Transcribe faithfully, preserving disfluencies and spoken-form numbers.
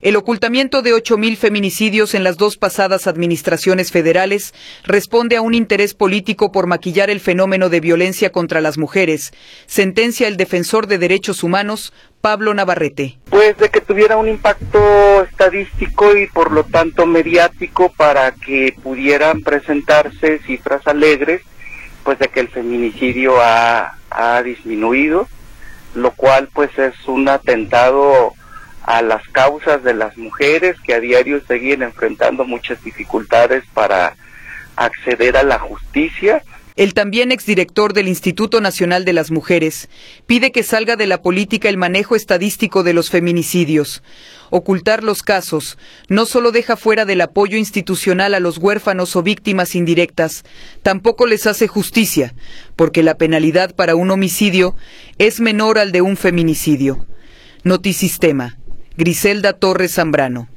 El ocultamiento de ocho mil feminicidios en las dos pasadas administraciones federales responde a un interés político por maquillar el fenómeno de violencia contra las mujeres, sentencia el defensor de derechos humanos, Pablo Navarrete. Pues de que tuviera un impacto estadístico y por lo tanto mediático para que pudieran presentarse cifras alegres, pues de que el feminicidio ha, ha disminuido, lo cual pues es un atentado a las causas de las mujeres que a diario siguen enfrentando muchas dificultades para acceder a la justicia. El también exdirector del Instituto Nacional de las Mujeres pide que salga de la política el manejo estadístico de los feminicidios. Ocultar los casos no solo deja fuera del apoyo institucional a los huérfanos o víctimas indirectas, tampoco les hace justicia, porque la penalidad para un homicidio es menor al de un feminicidio. Notisistema. Griselda Torres Zambrano.